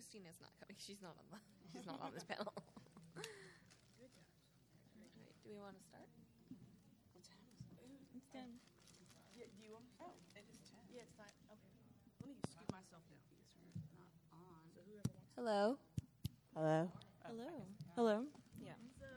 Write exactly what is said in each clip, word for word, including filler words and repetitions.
Christina's not coming. She's not on the. She's not on this panel. All right. Do we want to start? What time is it? It's ten. Yeah, do you want? Oh, it is ten. Yeah, it's not. Okay. Let me scoot myself down because we're not on. So whoever wants. Hello. Hello. Hello. Hello. Yeah.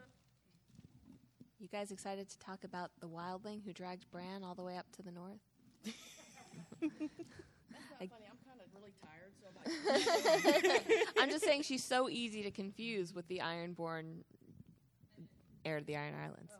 You guys excited to talk about the wildling who dragged Bran all the way up to the north? That's not funny. I'm kind of really tired, so I'm like. I'm just saying she's so easy to confuse with the Ironborn heir to the Iron Islands.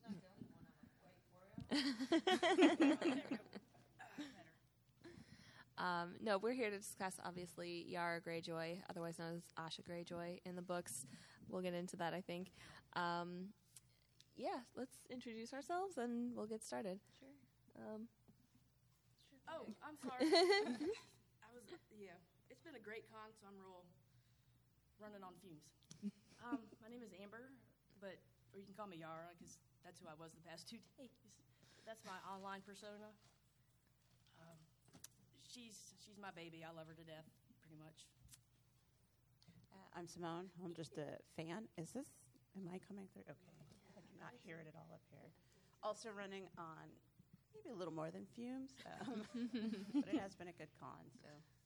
um, no, we're here to discuss, obviously, Yara Greyjoy, otherwise known as Asha Greyjoy in the books. We'll get into that, I think. Um, yeah, let's introduce ourselves and we'll get started. Sure. Um, Oh, I'm sorry. I was, yeah. It's been a great con, so I'm real running on fumes. Um, my name is Amber, but or you can call me Yara because that's who I was the past two days. That's my online persona. Um, she's she's my baby. I love her to death, pretty much. Uh, I'm Simone. I'm just a fan. Is this? Am I coming through? Okay. I cannot hear it at all up here. Also running on. Maybe a little more than fumes, um, but it has been a good con. So,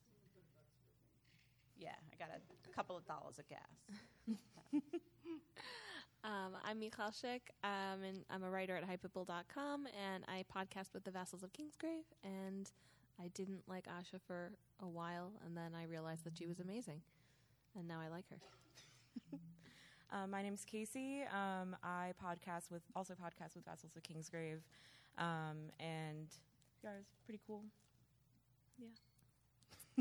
yeah, I got a, a couple of dollars of gas. um, I'm Michal Schick, um, and I'm a writer at hypeable dot com, and I podcast with the Vassals of Kingsgrave. And I didn't like Asha for a while, and then I realized that she was amazing, and now I like her. Uh, my name's Casey. Um, I podcast with also podcast with Vassals of Kingsgrave. Um, and yeah, it's pretty cool. Yeah.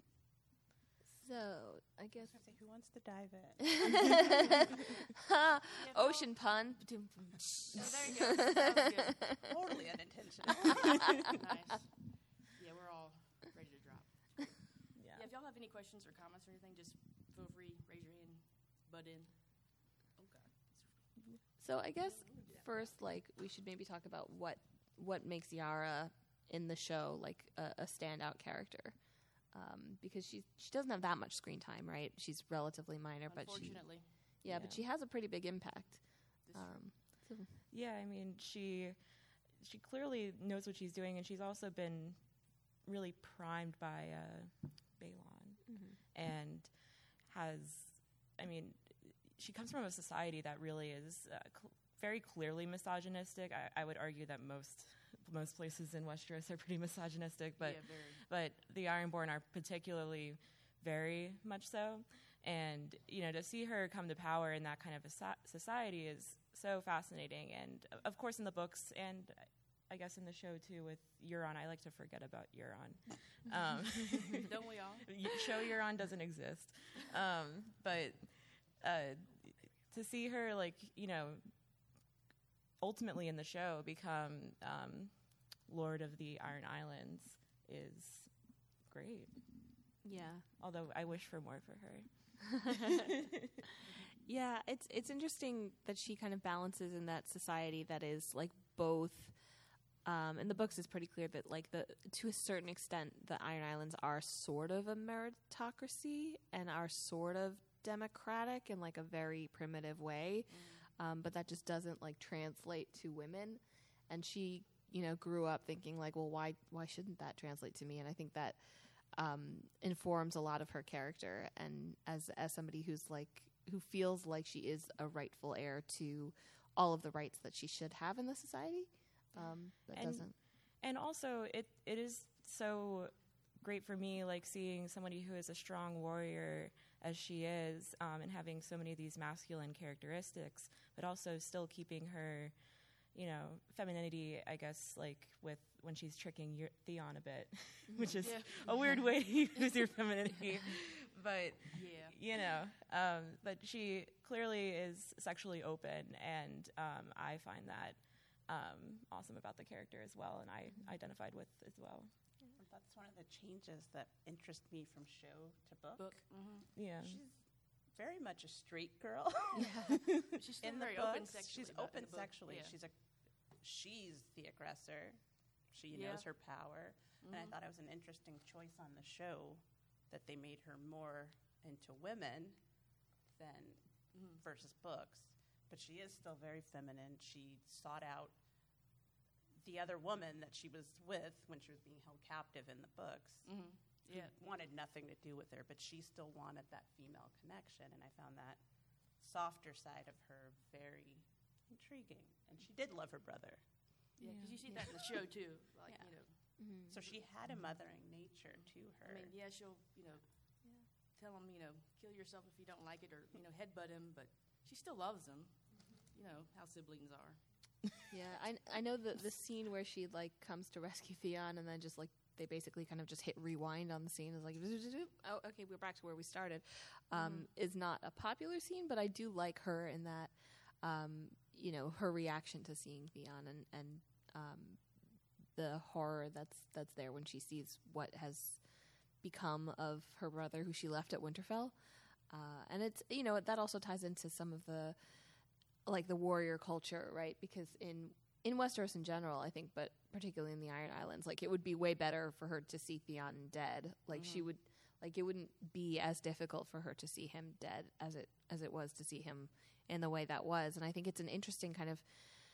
So, I guess... I was gonna say, who wants to dive in? Ocean pun. Oh, there you go. That was good. Totally unintentional. Nice. Yeah, we're all ready to drop. Yeah. Yeah, if y'all have any questions or comments or anything, just feel free, raise your hand, butt in. Oh, God. So, I guess first, like, we should maybe talk about what what makes Yara in the show, like, a, a standout character. Um, because she she doesn't have that much screen time, right? She's relatively minor, but she... Unfortunately. Yeah, Yeah. but she has a pretty big impact. This Um, so, Yeah, I mean, she she clearly knows what she's doing, and she's also been really primed by uh, Balon, mhm. and has, I mean, she comes from a society that really is uh, cl- very clearly misogynistic. I, I would argue that most most places in Westeros are pretty misogynistic, but yeah, very. but the Ironborn are particularly very much so. And, you know, to see her come to power in that kind of a so- society is so fascinating. And, uh, of course, in the books and I guess in the show, too, with Euron, I like to forget about Euron. Um, Don't we all? y- show Euron doesn't exist. Um, but uh, to see her, like, you know, ultimately in the show become um, Lord of the Iron Islands is great. yeah. Although I wish for more for her. Yeah, it's it's interesting that she kind of balances in that society that is like both. Um, in the books, it's pretty clear that like the to a certain extent, the Iron Islands are sort of a meritocracy and are sort of democratic in like a very primitive way, Mm. um, but that just doesn't like translate to women. And she, you know, grew up thinking like, well, why why shouldn't that translate to me? And I think that. Um, informs a lot of her character, and as as somebody who's like who feels like she is a rightful heir to all of the rights that she should have in the society, um, that And- doesn't. And also, it it is so great for me, like seeing somebody who is a strong warrior as she is, um, and having so many of these masculine characteristics, but also still keeping her, you know, femininity, I guess, like with when she's tricking your Theon a bit, which is Yeah. a weird way to use your femininity. But, Yeah. you know, um, but she clearly is sexually open, and um, I find that um, awesome about the character as well, and I identified with as well. That's one of the changes that interest me from show to book. Book. Mm-hmm. Yeah. She's very much a straight girl. She's still In the very books, open sexually. she's but in open the book, sexually. yeah. She's a she's the aggressor. She Yeah. knows her power, and I Mhm. thought it was an interesting choice on the show that they made her more into women than Mhm. versus books. But she is still very feminine. She sought out the other woman that she was with when she was being held captive in the books. Mhm. Who Yeah. wanted nothing to do with her, but she still wanted that female connection. And I found that softer side of her very intriguing. And she did love her brother. Yeah, because Yeah. you see that in the show too. Like, Yeah. you know, Mm-hmm. So she had a mothering nature to her. I mean, yeah, she'll, you know, tell him, you know, kill yourself if you don't like it, or, you know, headbutt him, but she still loves him. You know how siblings are. Yeah, I I know the the scene where she like comes to rescue Theon, and then just like they basically kind of just hit rewind on the scene. Is like, oh, okay, we're back to where we started. Um, Is not a popular scene, but I do like her in that. Um, you know, her reaction to seeing Theon and and um, the horror that's that's there when she sees what has become of her brother, who she left at Winterfell. Uh, and it's, you know, that also ties into some of the like the warrior culture, right? Because in in Westeros in general, I think, but particularly in the Iron Islands, like it would be way better for her to see Theon dead. Like she would, like it wouldn't be as difficult for her to see him dead as it as it was to see him in the way that was. And I think it's an interesting kind of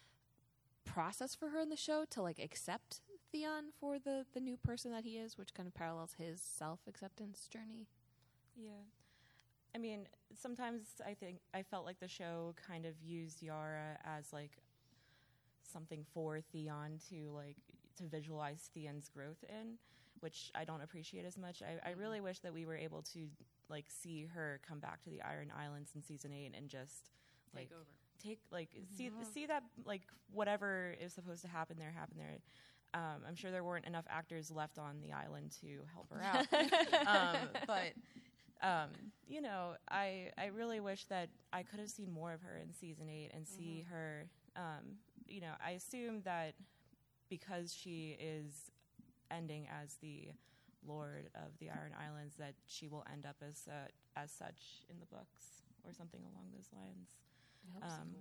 process for her in the show to like accept Theon for the the new person that he is, which kind of parallels his self acceptance journey. Yeah. I mean, sometimes I think I felt like the show kind of used Yara as like something for Theon to like to visualize Theon's growth in, which I don't appreciate as much. I, I really wish that we were able to like see her come back to the Iron Islands in season eight and just like Take over. take like see see that like whatever is supposed to happen there happen there. Um, I'm sure there weren't enough actors left on the island to help her out, um, but. Um, you know, I I really wish that I could have seen more of her in season eight and see Mhm. her. Um, you know, I assume that because she is ending as the Lord of the Iron Islands, that she will end up as uh, as such in the books or something along those lines. Um,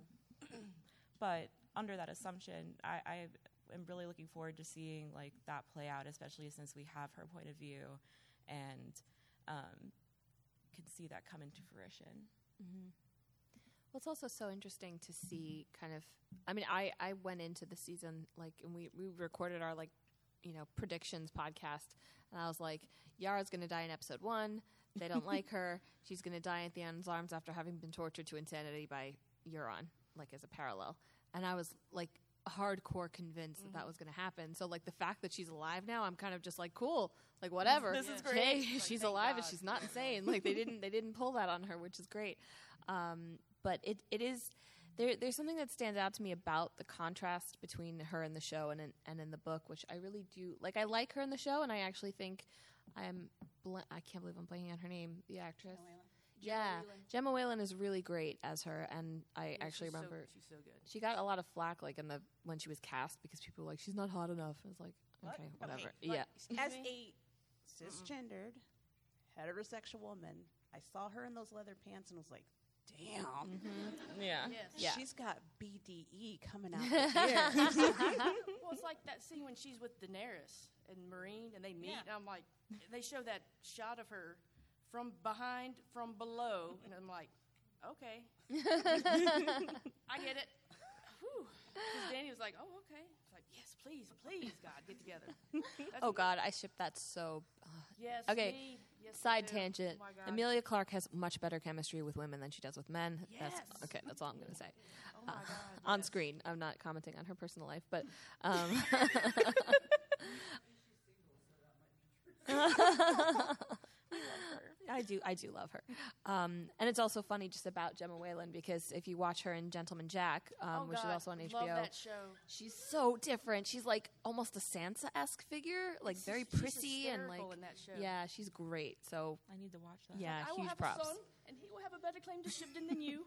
but under that assumption, I, I am really looking forward to seeing like that play out, especially since we have her point of view and. Um, can see that come into fruition. Mm-hmm. Well, it's also so interesting to see kind of, I mean, I, I went into the season, like, and we, we recorded our, like, you know, predictions podcast, and I was like, Yara's going to die in episode one. They don't like her. She's going to die in Theon's arms after having been tortured to insanity by Euron, like, as a parallel. And I was, like, hardcore convinced Mm-hmm. that that was going to happen. So, like, the fact that she's alive now, I'm kind of just like, cool. Like, whatever. This is Hey, great. Like, she's thank alive and God. she's not insane. Like, they didn't they didn't pull that on her, which is great. Um, but it it is there. There's something that stands out to me about the contrast between her in the show and in, and in the book, which I really do like. I like her in the show, and I actually think I am. Bl- I can't believe I'm blanking on her name. The actress. Yeah, Whalen. Gemma Whalen is really great as her, and I Yeah, actually she's so- remember she's so good. she got a lot of flack like in the when she was cast because people were like, she's not hot enough. I was like, What? okay, Okay, whatever. like, Yeah. Excuse As me? a cisgendered, heterosexual woman, I saw her in those leather pants and was like, damn. Yeah. Yes. Yeah. She's got B D E coming out the ears. Well, it's like that scene when she's with Daenerys and Marine, and they meet, Yeah. and I'm like, they show that shot of her from behind, from below, and I'm like, okay. I get it. Because Danny was like, oh, okay. It's like, yes, please, please, God, get together. That's Oh what- God, I ship that so. Uh, Yes. Okay, me. Yes, me side too. tangent. Oh, my God. Emilia Clarke has much better chemistry with women than she does with men. That's Yes. okay. That's all I'm going to say. Oh, my God. On yes. screen, I'm not commenting on her personal life, but um, I do, I do love her. Um, and it's also funny just about Gemma Whalen because if you watch her in Gentleman Jack, um, Oh, which God. is also on H B O, Love that show. she's so different. She's like almost a Sansa-esque figure, like She's- very she's prissy and like, hysterical in that show. yeah, she's great. So I need to watch that. yeah, I will huge have props. a son, and he will have a better claim to Shipton than you.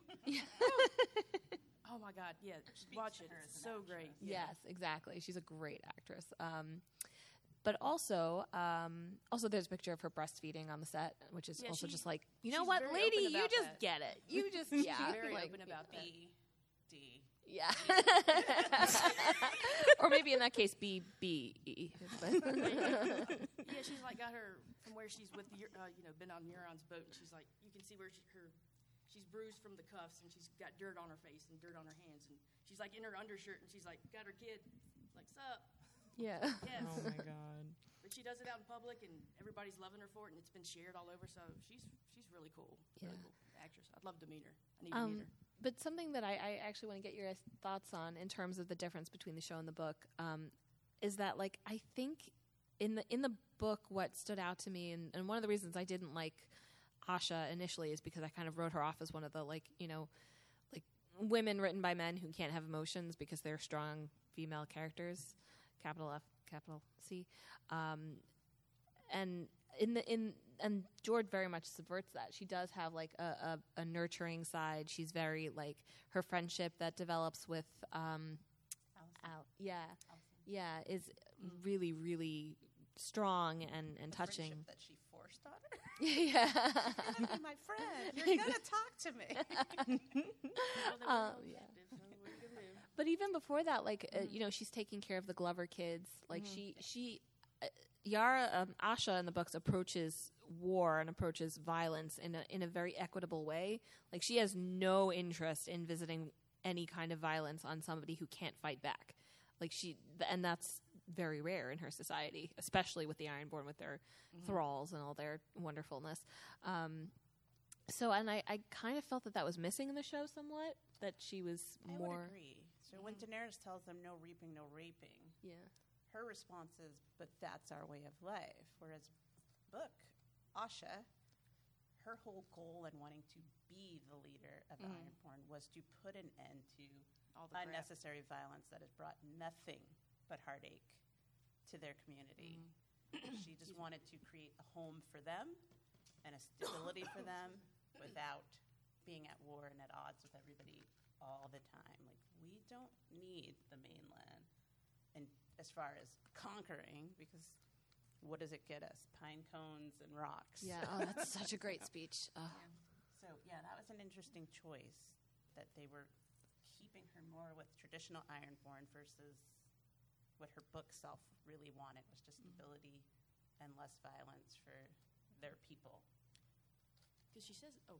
Oh my God, yeah, watch it. It's so great. Yeah. Yes, exactly. She's a great actress. Um, but also, um, also there's a picture of her breastfeeding on the set, which is Yeah, also she- just like, you know she's what, very lady, open you about just that. get it. You just, yeah. She's very like, open about that. B D. yeah. Or maybe in that case, B B E. Yeah, she's like got her from where she's with, the, uh, you know, been on Euron's boat, and she's like, you can see where she, her, she's bruised from the cuffs, and she's got dirt on her face and dirt on her hands, and she's like in her undershirt, and she's like, got her kid, like, sup? Yeah. Yes. Oh my god. But she does it out in public, and everybody's loving her for it, and it's been shared all over. So she's she's really cool. Really Yeah. cool actress. I'd love to meet her. I need to Um, meet her. but something that I, I actually want to get your thoughts on in terms of the difference between the show and the book um, is that, like, I think in the in the book, what stood out to me, and, and one of the reasons I didn't like Asha initially is because I kind of wrote her off as one of the, like, you know, like women written by men who can't have emotions because they're strong female characters, capital F, capital C, um, and in the in and George very much subverts that. She does have like a, a, a nurturing side. She's very like her friendship that develops with um, Al, yeah, yeah, is really really strong and and The touching. friendship that she forced on her. yeah. You're gonna be my friend. You're gonna talk to me. Well, they were um, both yeah. active, so what are you gonna do? But even before that, like uh, you know, she's taking care of the Glover kids. Like she, she, uh, Yara um, Asha in the books approaches war and approaches violence in a in a very equitable way. Like she has no interest in visiting any kind of violence on somebody who can't fight back. Like she, th- and that's very rare in her society, especially with the Ironborn, with their thralls and all their wonderfulness. Um, so, and I, I kind of felt that that was missing in the show somewhat. That she was I more. would agree. So when Daenerys tells them no reaping, no raping, Yeah. her response is, "But that's our way of life." Whereas, book Asha, her whole goal in wanting to be the leader of the Ironborn was to put an end to All the crap. unnecessary violence that has brought nothing but heartache to their community. She just wanted to create a home for them and a stability for them without being at war and at odds with everybody all the time. Like, we don't need the mainland, and as far as conquering, because what does it get us? Pine cones and rocks. Yeah. Oh, that's such a great speech. Oh. So, yeah, that was an interesting choice, that they were keeping her more with traditional Ironborn versus what her book self really wanted, was just stability and less violence for their people. Because she says, oh,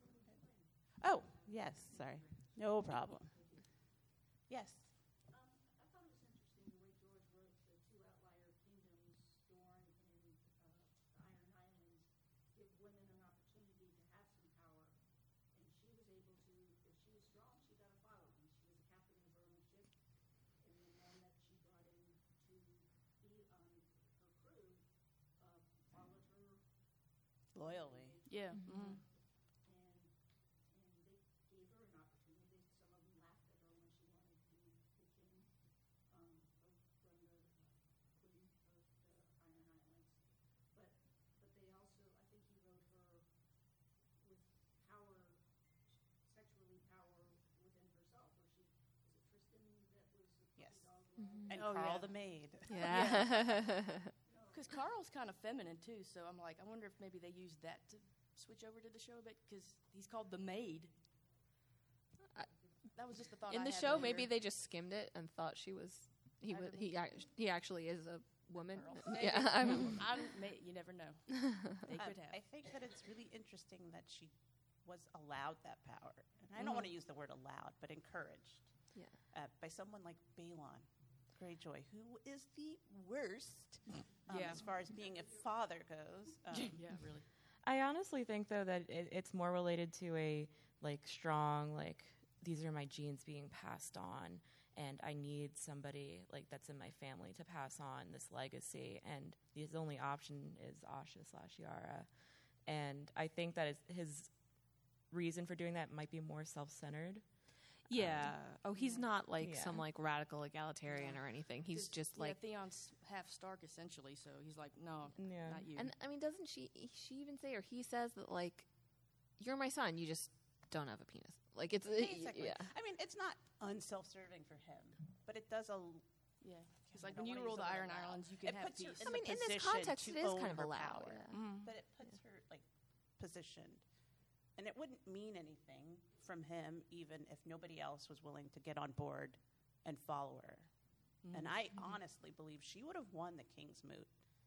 Oh, yes, sorry. No problem. Yes. Um, I thought it was interesting the way George wrote the two outlier kingdoms, Dorne and uh, the Iron Islands, give women an opportunity to have some power. And she was able to, if she was strong, she got a following. She was a captain of her own ship, and the men that she brought in to be on her crew uh, followed her. Loyally. yeah. Mm-hmm. mhm. And and they gave her an opportunity. Some of them laughed at her when she wanted to be the king um, of, from the uh, queen of the Iron Islands. But but they also, I think he wrote her with power, sexually power within herself. Where she was it Tristan that was the puppy Yes. dog? And Oh, Carl yeah. the maid. Yeah. Because Carl's kind of feminine too, so I'm like, I wonder if maybe they used that to switch over to the show a bit, because he's called the maid. I- That was just the thought. In I the had show, earlier. maybe they just skimmed it and thought she was he I was don't he ac- he actually is a woman. Maybe. Yeah, I'm, I'm, may, you never know. They Um, could have. I think that it's really interesting that she was allowed that power. And I don't want to use the word allowed, but encouraged yeah. uh, by someone like Balon Greyjoy, who is the worst um, Yeah. as far as being a father goes. Um, yeah, really. I honestly think though that it, it's more related to a like strong like these are my genes being passed on, and I need somebody like that's in my family to pass on this legacy, and his only option is Asha slash Yara, and I think that is his reason for doing that might be more self-centered. Yeah. Oh, he's not like Yeah. some like radical egalitarian or anything. He's 'Cause, just yeah, like. Theon's half Stark essentially, so he's like, no, Yeah. not you. And I mean, doesn't she? She even say, or he says that like, you're my son. You just don't have a penis. Like it's basically. yeah. I mean, it's not unself-serving for him, but it does a. yeah, he's I like, don't when you wanna rule use the word Iron allowed. Islands, you can It have puts her peace. in I mean, the in this position context, to it is own kind of her allowed. power. Yeah. Mhm. But it puts her like positioned, and it wouldn't mean anything from him even if nobody else was willing to get on board and follow her. And I honestly believe she would have won the King's Moot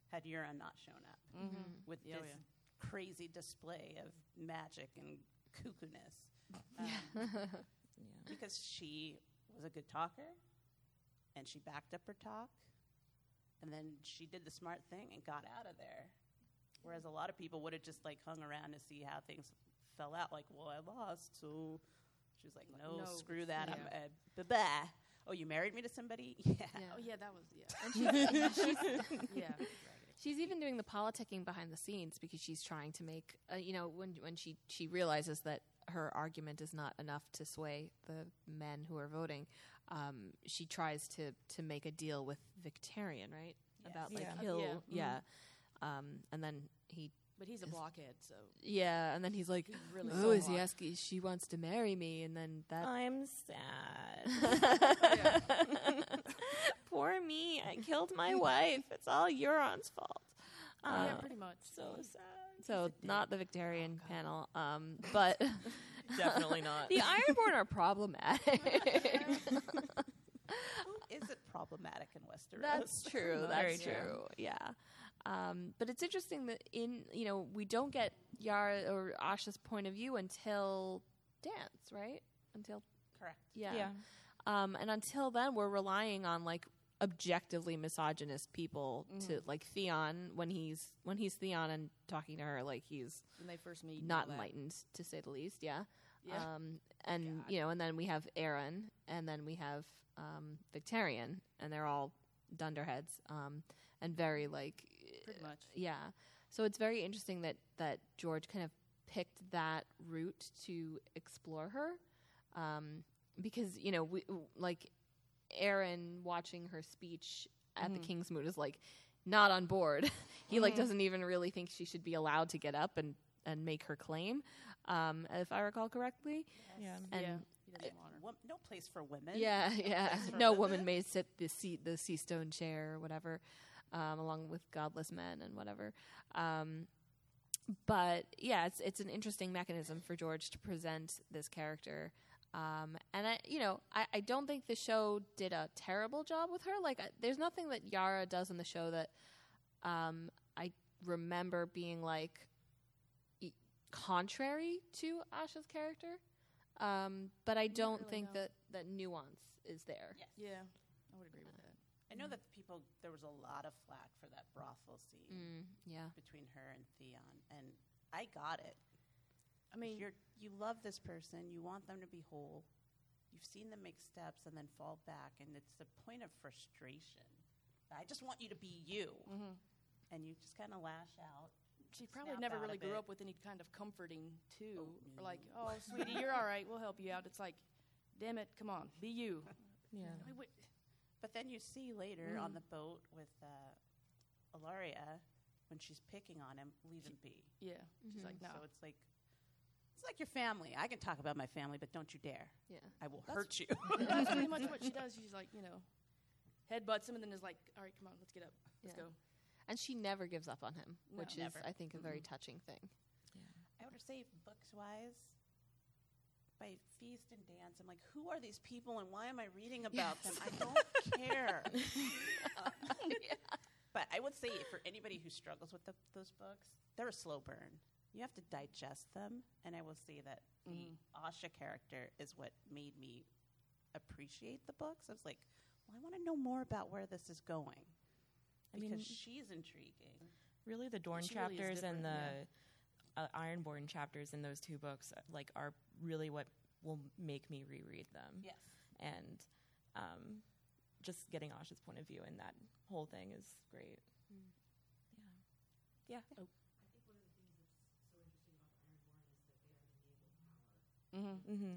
had Euron not shown up Mm-hmm. with Yeah, oh, this yeah. crazy display of magic and cuckoo-ness. Um, Yeah. because she was a good talker, and she backed up her talk, and then she did the smart thing and got out of there. Whereas a lot of people would have just like hung around to see how things fell out. Like, well, I lost, so she's like, no, No, screw that. I'm yeah. uh, bye-bye. Oh, you married me to somebody? Yeah. Yeah. Oh yeah, that was yeah. And she's, she's, yeah. she's even doing the politicking behind the scenes because she's trying to make, uh, you know, when when she she realizes that her argument is not enough to sway the men who are voting, um, she tries to to make a deal with Victarion, right? Yes. About like Yeah. he'll, Yeah. yeah, Mhm. um, and then he, But he's a Is- blockhead, so yeah, and then he's like, he's really oh, so is he block- asking? She wants to marry me, and then that. I'm sad. Poor me! I killed my wife. It's all Euron's fault. yeah, Uh, pretty much. So sad. So not the Victarion panel, um, but Definitely not. the Ironborn are problematic. Who isn't problematic in Westeros? That's true. Very That's true. true. Yeah. Um, but it's interesting that in you know we don't get Yara or Asha's point of view until dance, right? Until Correct. yeah. Yeah. Um, and until then, we're relying on like objectively misogynist people to like Theon when he's when he's Theon and talking to her like he's When they first meet, and not all that. enlightened to say the least. Yeah. Yeah. Um, and you know, and then we have Aaron, and then we have um, Victarion, and they're all dunderheads, um, and very like, Pretty much. yeah. So it's very interesting that that George kind of picked that route to explore her, um, because you know, we like Aaron watching her speech at the King's Moot is like not on board. he like doesn't even really think she should be allowed to get up and and make her claim, um, if I recall correctly. Yeah. And yeah. He doesn't want her. Wo- no place for women. yeah, yeah. place for No women. woman may sit the sea the sea stone chair or whatever, um, along with godless men and whatever. Um, but yeah, it's it's an interesting mechanism for George to present this character. Um, and I, you know, I, I don't think the show did a terrible job with her. Like, I, there's nothing that Yara does in the show that um, I remember being like e- contrary to Asha's character. Um, but I don't really, think no. that that nuance is there. Yes. Yeah, I would agree with that. I know that the people, there was a lot of flack for that brothel scene Mm, yeah. between her and Theon, and I got it. I mean, You're, you love this person, you want them to be whole, you've seen them make steps and then fall back, and it's a point of frustration. I just want you to be you. mhm. And you just kind of lash out. she probably snap never out a really grew bit. up with any kind of comforting too. Oh, Or like, no. oh, sweetie, you're all right. We'll help you out. It's like, damn it, come on, be you. Yeah. Wait, wait. But then you see later on Mm. the boat with uh, Ilaria, when she's picking on him, leave him be. Yeah, she's Mhm. like, no. So it's like, it's like your family. I can talk about my family, but don't you dare. Yeah. I will That's- hurt you. That's pretty much what she does. She's like, you know, headbutts him and then is like, all right, come on, let's get up, let's Yeah. go. And she never gives up on him, No, which never. is, I think, a very touching thing. I would say, books wise, by Feast and Dance, I'm like, who are these people and why am I reading about them? I don't care. Uh, But I would say, for anybody who struggles with the, those books, they're a slow burn. You have to digest them, and I will say that the Mhm. Asha character is what made me appreciate the books. I was like, well, I want to know more about where this is going I because mean, she's intriguing. really, the Dorn She really is chapters and the different, uh, Ironborn chapters in those two books, uh, like, are really what will make me reread them. Yes. And um, just getting Asha's point of view in that whole thing is great. Yeah. Yeah. Mm-hmm. Mm-hmm.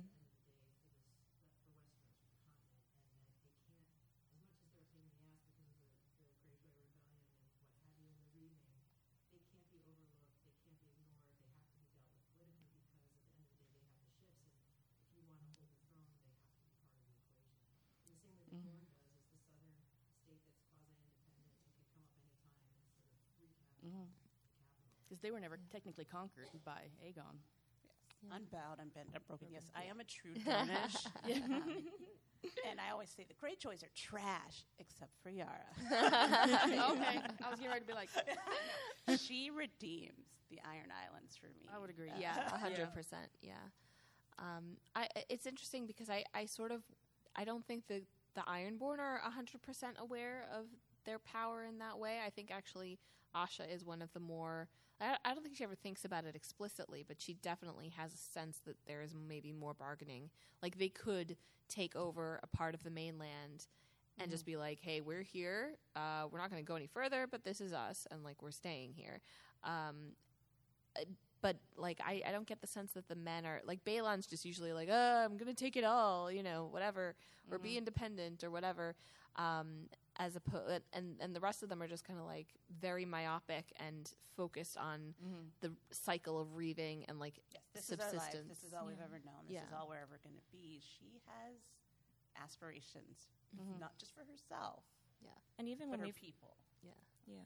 Because they were never technically conquered by Aegon. Yeah. Unbowed, unbent, unbroken. Yes, I am a true Dornish. Um, And I always say the Greyjoys are trash, except for Yara. Okay, I was getting ready to be like, She redeems the Iron Islands for me. I would agree. Uh, Yeah, a hundred percent. Yeah, um, I. It's interesting because I, I sort of, I don't think the the Ironborn are a hundred percent aware of their power in that way. I think actually Asha is one of the more. I, I don't think she ever thinks about it explicitly, but she definitely has a sense that there is maybe more bargaining. Like they could take over a part of the mainland and just be like, "Hey, we're here. Uh, we're not going to go any further, but this is us, and like we're staying here." Um, uh, but like, I, I don't get the sense that the men are like Balon's just usually like, "Oh, I'm going to take it all," you know, whatever, or be independent or whatever. Um, as opposed, and and the rest of them are just kind of like very myopic and focused on the cycle of reaving and like Yes, this is our life. subsistence. This is all we've ever known. This is Yeah. all we're ever going to be. She has aspirations, not just for herself, And even but when her we, people. Yeah. yeah,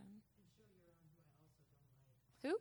Who?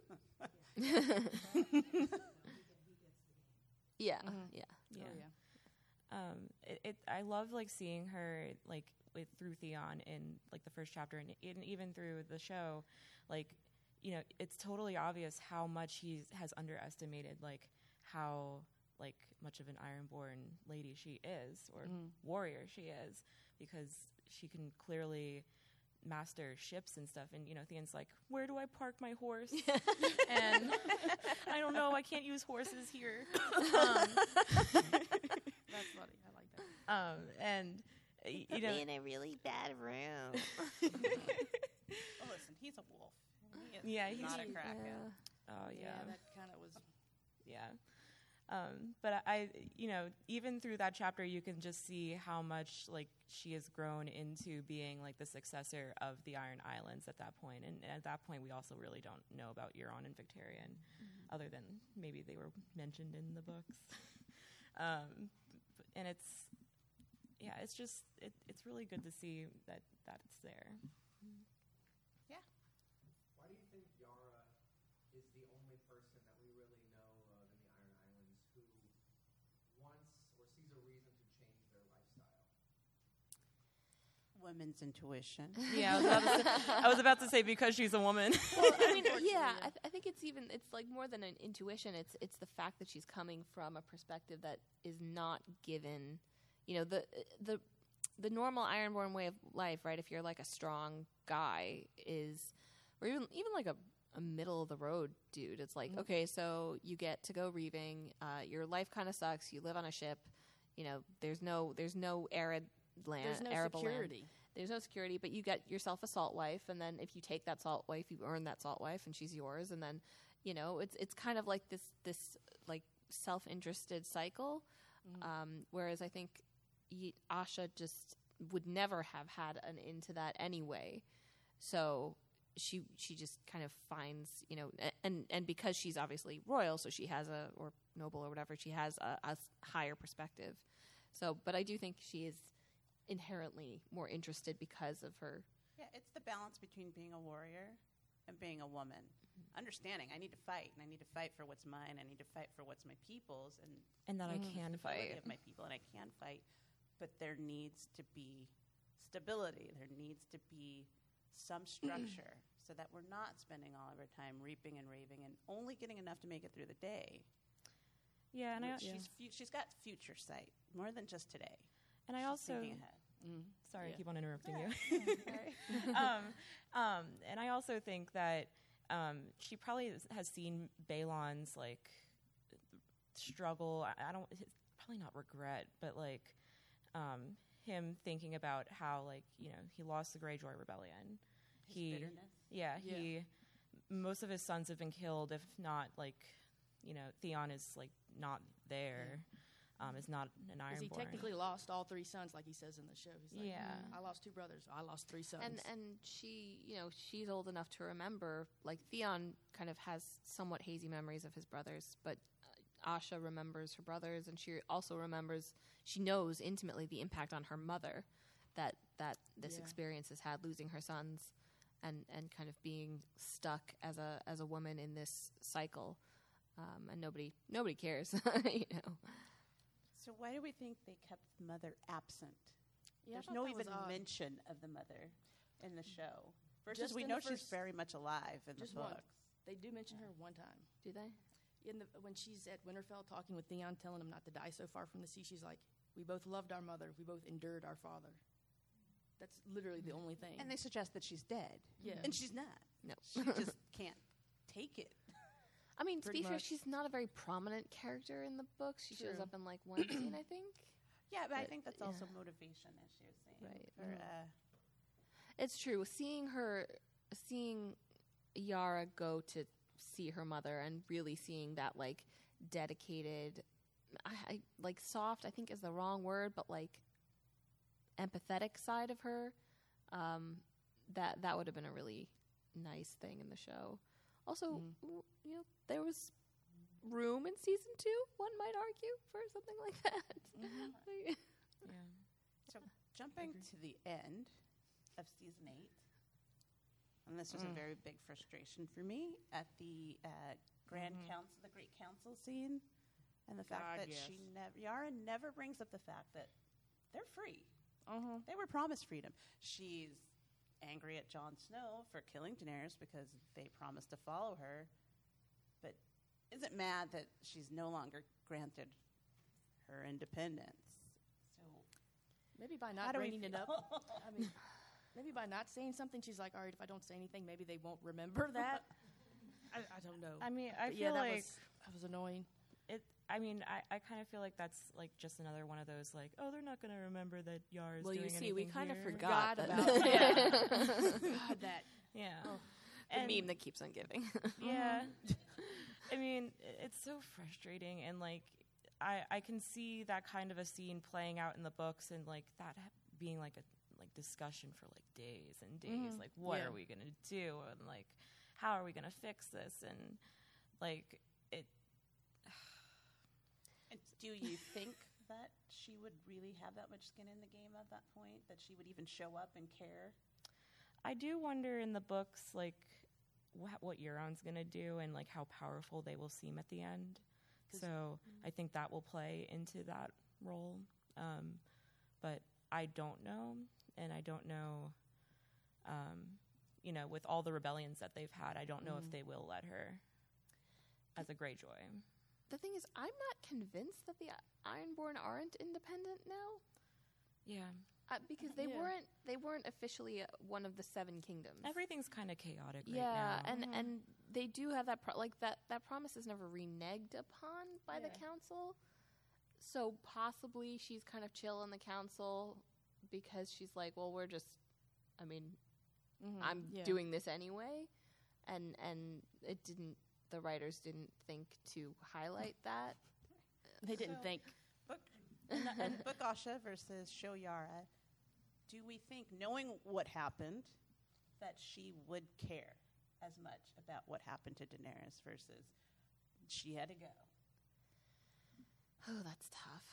yeah, yeah. yeah. oh, yeah. Um, it, it I love like seeing her like with through Theon in like the first chapter and in, even through the show, like you know it's totally obvious how much he has underestimated like how like much of an Ironborn lady she is or warrior she is because she can clearly master ships and stuff and you know Theon's like, where do I park my horse? And I don't know, I can't use horses here. um, That's funny. I like that. um, and uh, y- you know in a really bad room. Oh, listen, he's a wolf. He is Yeah, he's- not a kraken. oh Yeah, yeah that kind of was. yeah um, but I you know even through that chapter you can just see how much like she has grown into being like the successor of the Iron Islands at that point and at that point we also really don't know about Euron and Victarion other than maybe they were mentioned in the books. um, b- and it's yeah it's just it, it's really good to see that that it's there. Why do you think Yara is the only person that we really know of in the Iron Islands who wants or sees a reason to change their lifestyle? Women's intuition. Yeah, I was, about to say, I was about to say because she's a woman. Well, I mean, yeah, I, th- I think it's even it's like more than an intuition. It's it's the fact that she's coming from a perspective that is not given. You know, the the the normal Ironborn way of life, right? If you're like a strong guy, is or even even like a, a middle of the road dude. It's like okay, so you get to go reaving. Uh, your life kind of sucks. You live on a ship. You know, there's no there's no arid land. There's no arable land. security. There's no security, but you get yourself a salt wife, and then if you take that salt wife, you earn that salt wife, and she's yours. And then, you know, it's it's kind of like this this like self interested cycle. Um, whereas I think y- Asha just would never have had an into that anyway. So she she just kind of finds, you know, a- and and because she's obviously royal, so she has a or noble or whatever, she has a, a s- higher perspective. So, but I do think she is inherently more interested because of her. Yeah, it's the balance between being a warrior and being a woman. Understanding I need to fight, and I need to fight for what's mine. I need to fight for what's my people's, and And that I can stability fight. of my people, and I can fight. But there needs to be stability. There needs to be some structure, so that we're not spending all of our time reaping and raving and only getting enough to make it through the day. Yeah, and I Which she's fu- she's got future sight more than just today. and I She's also thinking ahead. sorry, Yeah. I keep on interrupting you. um, um, and I also think that um, she probably has- has seen Balon's like struggle. I, I don't it's probably not regret, but like um, him thinking about how like you know he lost the Greyjoy rebellion. His he bitterness. yeah, Yeah. he most of his sons have been killed, if not like you know Theon is like not there. Um, is not an Because he Ironborn. technically lost all three sons, like he says in the show. He's like, Yeah. I lost two brothers. I lost three sons. And and she, you know, she's old enough to remember. Like Theon kind of has somewhat hazy memories of his brothers, but uh, Asha remembers her brothers, and she also remembers. She knows intimately the impact on her mother that that this Yeah. experience has had, losing her sons, and and kind of being stuck as a as a woman in this cycle. Um, and nobody nobody cares, you know. So why do we think they kept the mother absent? Yeah, I There's thought no that was even odd. mention of the mother in the show. Versus Just we in know the she's first- very much alive in Just the once. books. They do mention her one time. Do they? In the, when she's at Winterfell talking with Theon, telling him not to die so far from the sea, she's like, "We both loved our mother. We both endured our father." That's literally the only thing. And they suggest that she's dead. Yeah. And she's not. No. She just can't take it. I mean, to Pretty be fair, much. she's not a very prominent character in the books. She shows True. up in like one scene, I think. Yeah, but I But, think that's yeah. also motivation, as she was saying. Right. For, uh, It's true. Seeing her, seeing Yara go to see her mother, and really seeing that like dedicated, I, I like soft. I think is the wrong word, but like empathetic side of her. Um, that that would have been a really nice thing in the show. Also, Mhm. w- you know, there was room in season two. One might argue for something like that. Like- Yeah. So jumping to the end of season eight, and this was a Mm. very big frustration for me at the uh, Grand Mhm. Council, the Great Council scene, and the fact God, that yes. she never, Yara never brings up the fact that they're free. Uh-huh. They were promised freedom. She's angry at Jon Snow for killing Daenerys because they promised to follow her, but isn't mad that she's no longer granted her independence. So Maybe by How not do we bringing it up. I mean, maybe by not saying something, she's like, "All right, if I don't say anything, maybe they won't remember that." I, I don't know. I mean, I But feel yeah, that like was, that was annoying. it. I mean, I, I kind of feel like that's like just another one of those like, oh, they're not going to remember that Yara's well, doing you see, we anything kind of here. forgot Forgot that- about that. God, that. Yeah. Oh. the And- meme that keeps on giving. Yeah. I mean, i- it's so frustrating, and like, I I can see that kind of a scene playing out in the books, and like that ha- being like a like discussion for like days and days. Mhm. Like, what Yeah. are we gonna do, and like, how are we gonna fix this, and like it. And do you think that she would really have that much skin in the game at that point? That she would even show up and care? I do wonder in the books, like, wh- what Euron's going to do and, like, how powerful they will seem at the end. 'Cause- So I think that will play into that role. Um, but I don't know, and I don't know, um, you know, with all the rebellions that they've had, I don't know if Mhm. they will let her as a Greyjoy. The thing is, I'm not convinced that the Ironborn aren't independent now, Yeah. uh, because they Yeah. weren't. They weren't officially uh, one of the Seven Kingdoms. Everything's kind of chaotic right yeah, now. and Mhm. and they do have that pro- like that. That promise is never reneged upon by the Yeah. council. So possibly she's kind of chill in the council because she's like, well, we're just. I mean, Mhm. I'm Yeah. doing this anyway, and and it didn't. The writers didn't think to highlight that. They didn't So- think. Book, in, the, in Book Asha versus Show Yara, do we think, knowing what happened, that she would care as much about what happened to Daenerys versus she had to go? Oh, that's tough.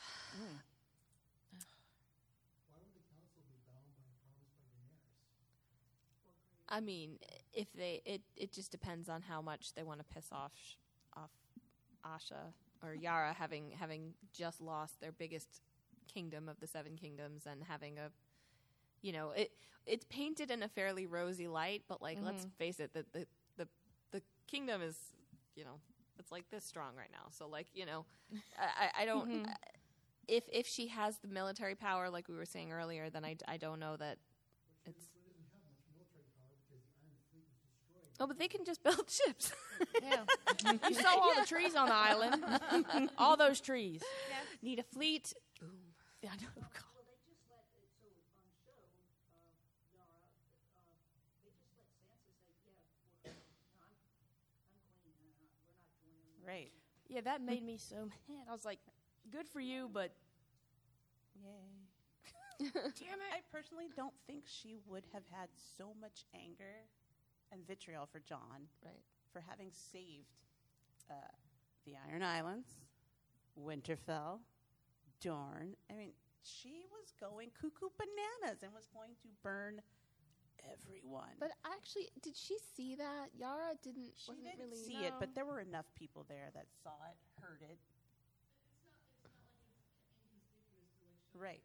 Why would the council be bound by a promise by Daenerys? I mean, if they, it, it just depends on how much they want to piss off, sh- off Asha or Yara, having having just lost their biggest kingdom of the Seven Kingdoms and having a, you know, it it's painted in a fairly rosy light, but like, let's Mhm. face it, the, the the the kingdom is, you know, it's like this strong right now. So like, you know, I I I don't. Mhm. uh, If if she has the military power, like we were saying earlier, then I, d- I don't know that But it's. she doesn't have much military power because the Iron Fleet was destroyed. Oh, but they can just build ships. Yeah. You saw all the trees on the island. All those trees. Need a fleet. Boom. Yeah, I know. God. Well, they just let, it- so on show, uh, Yara, uh, they just let Sansa say, yeah, we're, no, I'm, I'm queen, and uh, we're not joining. Right. Yeah, that made me so mad. I was like, good for you, but Yay. damn it. I personally don't think she would have had so much anger and vitriol for John Right. for having saved uh, the Iron Islands, Winterfell, Dorne. I mean, she was going cuckoo bananas and was going to burn everyone. But actually, did she see that? Yara didn't. she wasn't didn't really. see it, no. but there were enough people there that saw it, heard it. Right.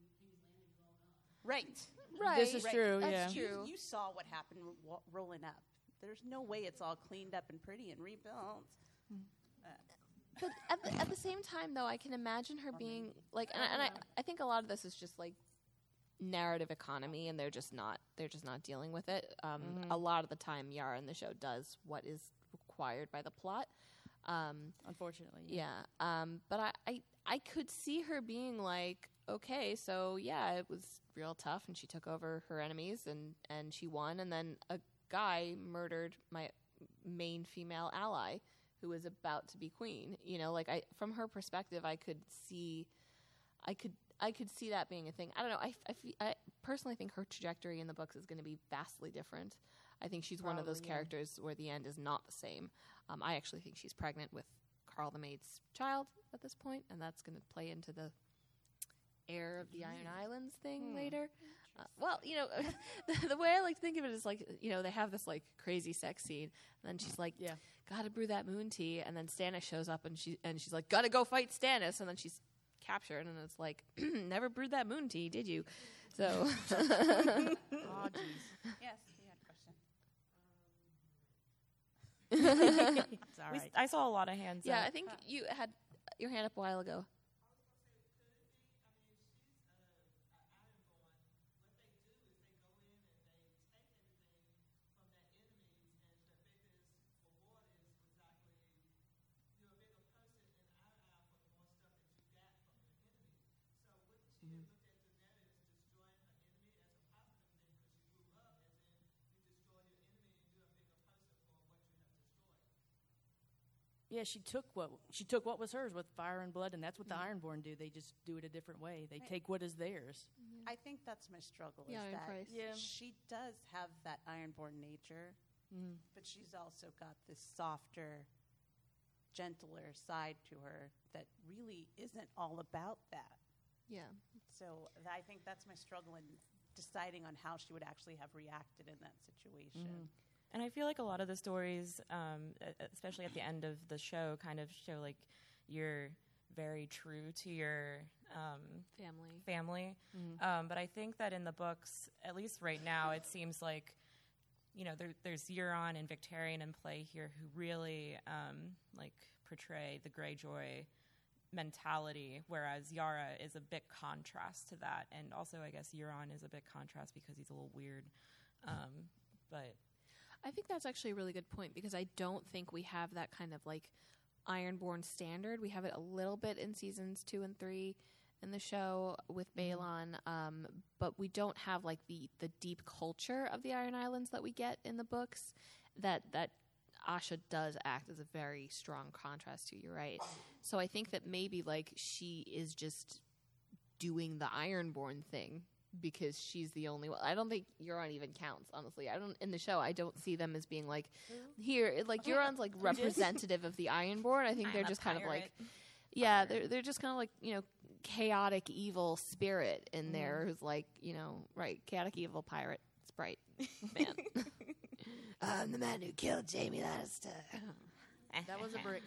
Right. Right. This is Right. true. That's yeah. true. You, you saw what happened ro- rolling up. There's no way it's all cleaned up and pretty and rebuilt. But at the, at the same time, though, I can imagine her being like, and, I, and I, I think a lot of this is just like narrative economy, and they're just not, they're just not dealing with it. Um, A lot of the time, Yara in the show does what is required by the plot. Um, Unfortunately. yeah. Um, but I, I, I could see her being like, okay, so yeah, it was real tough, and she took over her enemies, and and she won, and then a guy murdered my main female ally, who was about to be queen. You know, like I, from her perspective, I could see, I could, I could see that being a thing. I don't know. I, I, fe- I personally think her trajectory in the books is going to be vastly different. I think she's one of those Probably, yeah. characters where the end is not the same. Um, I actually think she's pregnant with Carl the Maid's child at this point, and that's going to play into the heir of the Iron Islands thing later. Uh, well, you know, the, the way I like to think of it is like, you know, they have this like crazy sex scene, and then she's like, Yeah. gotta brew that moon tea, and then Stannis shows up, and she and she's like, gotta go fight Stannis, and then she's captured, and it's like, never brewed that moon tea, did you? So, Oh, jeez. Yes, you had a question. It's all We, right. I saw a lot of hands yeah, up. I think you had your hand up a while ago. Yeah, she took what she took what was hers with fire and blood, and that's what the Ironborn do. They just do it a different way. They Right. take what is theirs. I think that's my struggle. Yeah, is Iron that Price. Yeah. she does have that ironborn nature, Mm. but she's also got this softer, gentler side to her that really isn't all about that. Yeah. So th- I think that's my struggle in deciding on how she would actually have reacted in that situation. And I feel like a lot of the stories, um, e- especially at the end of the show, kind of show like you're very true to your um, Family. family. Um, but I think that in the books, at least right now, it seems like, you know, there, there's Euron and Victarion in play here who really um, like portray the Greyjoy mentality, whereas Yara is a bit contrast to that. And also, I guess Euron is a bit contrast because he's a little weird. Um, but I think that's actually a really good point, because I don't think we have that kind of like Ironborn standard. We have it a little bit in seasons two and three in the show with Balon, um, but we don't have like the the deep culture of the Iron Islands that we get in the books. That that Asha does act as a very strong contrast to. You're right. So I think that maybe like she is just doing the Ironborn thing because she's the only one. I don't think Euron even counts, honestly. I don't in the show. I don't see them as being like here. it- Like Euron's like representative of the Ironborn. I think I'm they're a just kind of like, pirate. yeah, they're they're just kind of like, you know, chaotic evil spirit in there who's like, you know, right, chaotic evil pirate sprite man. I'm the man who killed Jaime Lannister. That was a brick.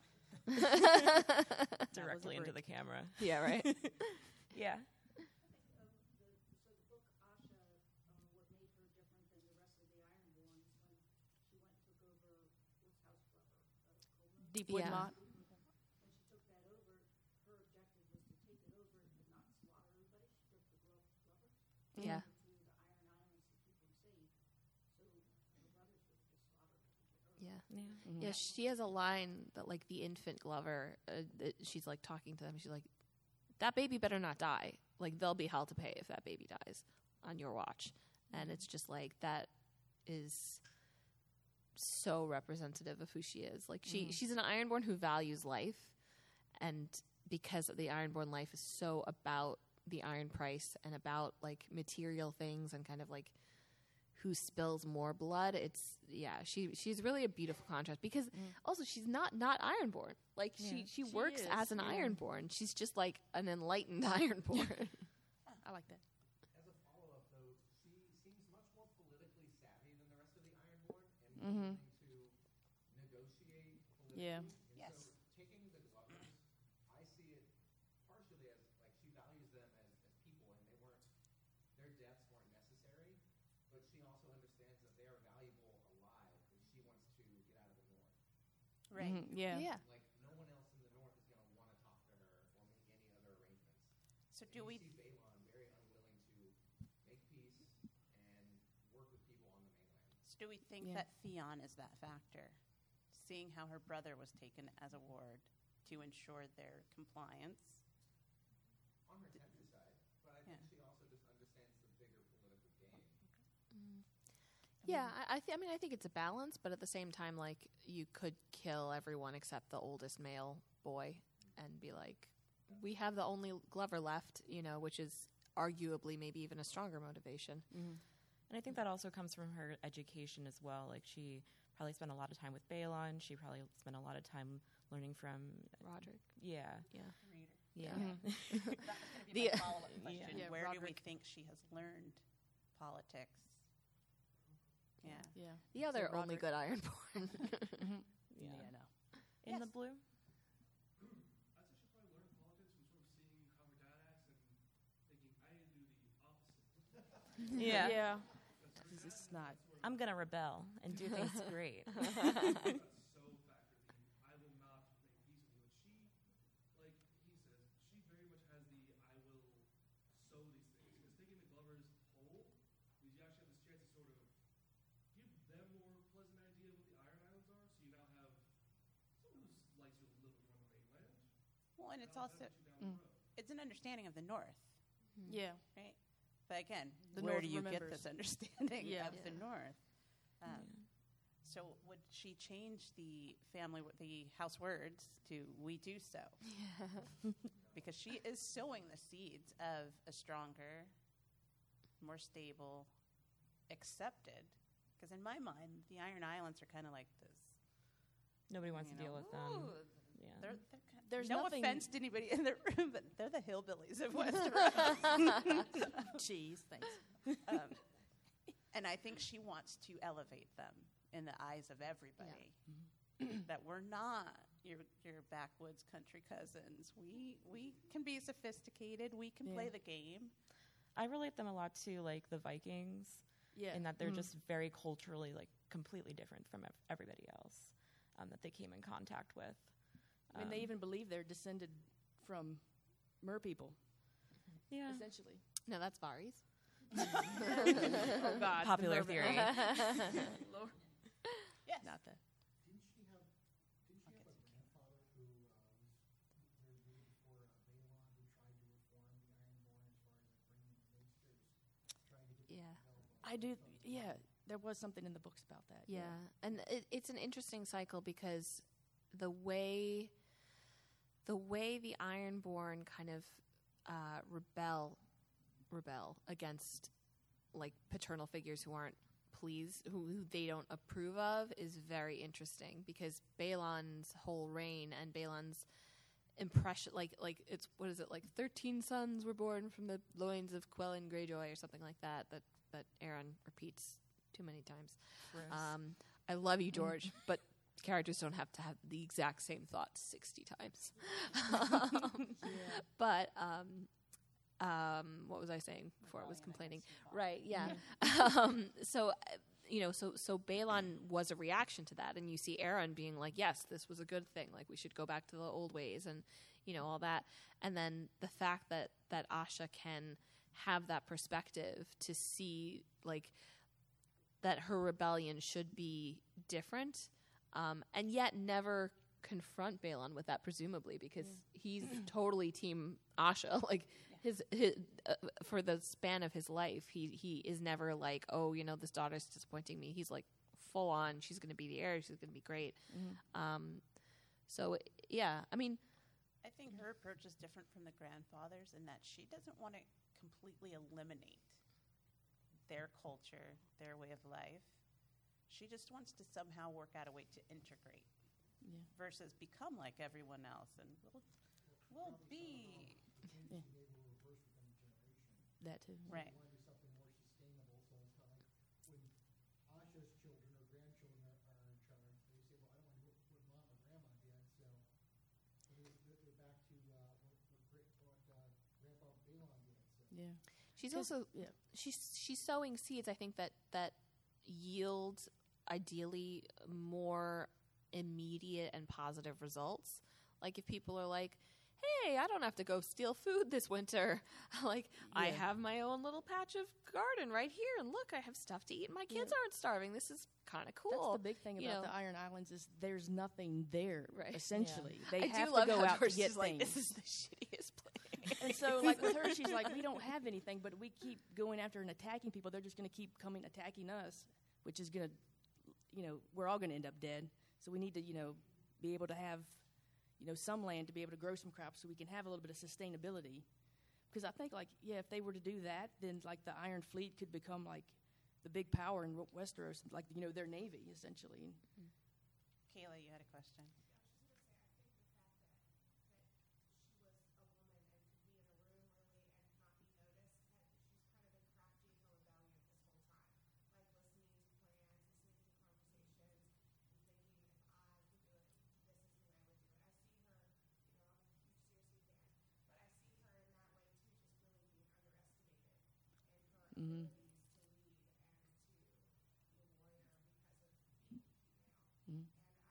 directly into break. the camera. Yeah, right. Yeah. So the book Asha, uh, what made her different than the rest of the Ironborns when she went and took over Wood's house brother, uh, Coleman. Deepwood Yeah. Mott. When she took that over, her objective was to take it over but not slaughter everybody. She took the glo- lovers Yeah. to the Iron Islands to keep them safe. So her brothers would just slaughter her. Yeah. Yeah. Yeah, she has a line that, like, the infant Glover, uh, that she's, like, talking to them. She's like, that baby better not die. Like, they'll be hell to pay if that baby dies on your watch. And it's just, like, that is so representative of who she is. Like, she she's an Ironborn who values life. And because the Ironborn life is so about the Iron Price and about, like, material things and kind of, like, who spills more blood. It's yeah, she she's really a beautiful contrast because also she's not not Ironborn. Like she she, She works is, as an yeah. Ironborn. She's just like an enlightened Ironborn. I like that. As a follow-up, though, she seems much more politically savvy than the rest of the Ironborn and Mhm. willing to negotiate politically. Yeah. And Yes. so taking the Glovers, I see it partially as like she values them deaths weren't necessary, but she also understands that they are valuable alive, and she wants to get out of the north. Right. Mhm, yeah. Yeah. Like, no one else in the north is going to want to talk to her or make any other arrangements. So And do you we see Balon very unwilling to make peace and work with people on the mainland. so do we think Yeah. that Theon is that factor? Seeing how her brother was taken as a ward to ensure their compliance. On her tempted side, but I think Yeah. she also just understands the bigger political game. Yeah, I, I, th- I mean, I think it's a balance, but at the same time, like, you could kill everyone except the oldest male boy and be like, we have the only Glover left, you know, which is arguably maybe even a stronger motivation. And I think that also comes from her education as well. Like, she probably spent a lot of time with Balon. She probably spent a lot of time learning from, Roderick. yeah, Yeah. Reader. Yeah. That was going to be The- my follow-up question. Yeah, Where do we Roderick. think she has learned politics? Yeah. Yeah. The other So only Roderick- good Ironborn. yeah. Yeah, no. In Yes. the blue. I'd say she probably learned politics from sort of seeing Commodadax and thinking, I need to do the opposite. Yeah. Yeah. This is not. I'm going to rebel and do things great. That's so factored in. I will not make peace with you. And she, like he says, she very much has the I will sow these things. Because taking the Glovers whole means you actually have this chance to sort of give them more pleasant idea of what the Iron Islands are. So you now have someone who likes you a little bit more on the mainland. Well, and it's That'll also, benefit you down the road. it's an understanding of the North, Yeah. right? But again, The where North do you remembers. get this understanding Yeah. of the Yeah. North? Um, So would she change the family, w- the house words to "we do so"? Because she is sowing the seeds of a stronger, more stable, accepted. Because in my mind, the Iron Islands are kind of like this. Nobody wants you to deal know, with them. "Ooh, Yeah. They're, they're kind There's no nothing- offense to anybody in the room, but they're the hillbillies of Westeros. Cheese. Thanks. um, and I think she wants to elevate them in the eyes of everybody. That we're not your your backwoods country cousins. We we can be sophisticated. We can play Yeah. the game. I relate them a lot to like the Vikings Yeah. in that they're Mhm. just very culturally like completely different from ev- everybody else um, that they came in contact with. I mean, they Um, even believe they're descended from mer people, yeah. essentially. No, that's Varys. Oh, God. Popular the theory. Lord. Yes. Not that. Didn't she have, didn't she have a grandfather who uh, was very good before uh, Balon, who tried to reform the Ironborn as far as like bringing the Maesters, trying to get them Yeah. to develop? I do. Yeah. There was something in the books about that. Yeah, and it, it's an interesting cycle because the way the way the Ironborn kind of uh, rebel rebel against like paternal figures who aren't pleased, who, who they don't approve of, is very interesting because Balon's whole reign and Balon's impression, like like it's what is it like thirteen sons were born from the loins of Quelyn Greyjoy or something like that that that Aaron repeats too many times. Um, I love you, George, but characters don't have to have the exact same thoughts sixty times. um, But um, um, what was I saying before I was complaining? Right, yeah. um, so, uh, you know, so so Balon was a reaction to that, and you see Aaron being like, yes, this was a good thing. Like, we should go back to the old ways and, you know, all that. And then the fact that, that Asha can have that perspective to see, like, that her rebellion should be different, um, and yet never confront Balon with that, presumably, because he's totally team Asha. Like, his, his uh, for the span of his life, he he is never like, oh, you know, this daughter's disappointing me. He's like, full on, she's going to be the heir. She's going to be great. Um, so yeah, I mean, I think her approach is different from the grandfather's in that she doesn't want to completely eliminate their culture, their way of life. She just wants to somehow work out a way to integrate Yeah. versus become like everyone else. And we'll, we'll be, Maybe she maybe will reverse within a generation. That too. right. We want to do something more sustainable, so it's not like when Asha's children or grandchildren are, are in charge, they say, well, I don't want to do what mom or grandma did, so they're, they're they're back to uh, what, what, great, what uh, Grandpa Balon did. So. Yeah. She's 'Cause- also yeah. she's she's sowing seeds. I think that that yield ideally more immediate and positive results. Like if people are like, "Hey, I don't have to go steal food this winter. like I Yeah. have my own little patch of garden right here, and look, I have stuff to eat. And my kids Yeah. aren't starving. This is kind of cool." That's the big thing you about know. the Iron Islands is there's nothing there. Right. Essentially, they I have do love to go how out George to get is like, things. "This is the shittiest place." And so, like with her, she's like, we don't have anything, but we keep going after and attacking people. They're just going to keep coming attacking us, which is going to, you know, we're all going to end up dead. So we need to, you know, be able to have, you know, some land to be able to grow some crops so we can have a little bit of sustainability. Because I think, like, yeah, if they were to do that, then like the Iron Fleet could become like the big power in Westeros, like you know, their navy essentially. Kayla, you had a question. Mm-hmm. Mm-hmm.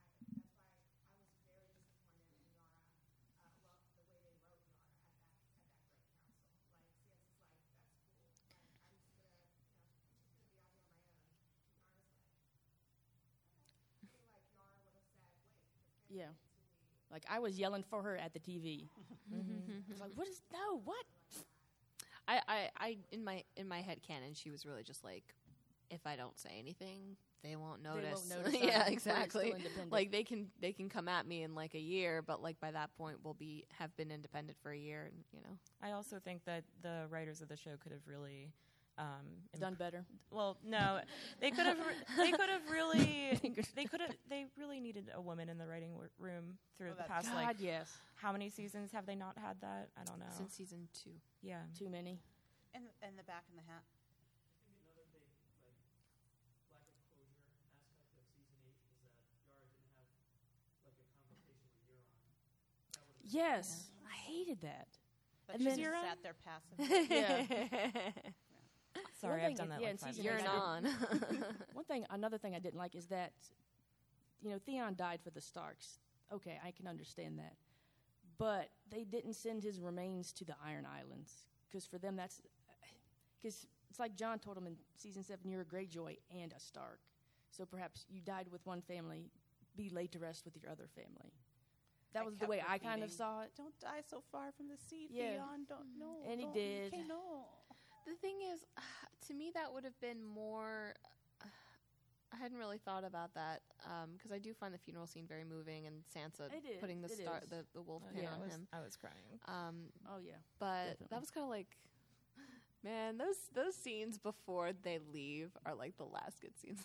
Yeah. Like I was yelling for her at the T V. Mm-hmm. I was like, "What is no? What?" I, I, I, in my in my head canon, she was really just like, if I don't say anything, they won't They won't notice. notice yeah, I'm- we're exactly. still independent. Like they can they can come at me in like a year, but like by that point we'll be have been independent for a year, and you know. I also think that the writers of the show could have really um, Done better. Well, no, they could have. Re- they could have really. They could have. They really needed a woman in the writing w- room through Oh, the that's past. God, Like, yes. how many seasons have they not had that? I don't know. Since season two. yeah. Too many. And and the back in the hat. I think another big like lack of closure aspect of season eight is that Yara didn't have like a conversation with Euron. That would have Yes, I hated that. But And she then- just Euron? sat there passively. Yeah. Sorry, One I've thing done is- that yeah, like in five season years You're eight, ago. I on. One thing, another thing I didn't like is that, you know, Theon died for the Starks. Okay, I can understand that. But they didn't send his remains to the Iron Islands because for them that's because it's like John told him in season seven, you're a Greyjoy and a Stark. So perhaps you died with one family, be laid to rest with your other family. That I was the kept way I kind of repeating, saw it. Don't die so far from the sea, Yeah. Theon. Don't no. And he don't, did. Okay, no. The thing is, to me, that would have been more. I hadn't really thought about that because I do find the funeral scene very moving, and Sansa It is, putting the it star, is. the, the wolf Oh, pin yeah, on I was, him. I was crying. Um, Oh yeah. but Definitely. that was kind of like, man, those those scenes before they leave are like the last good scenes.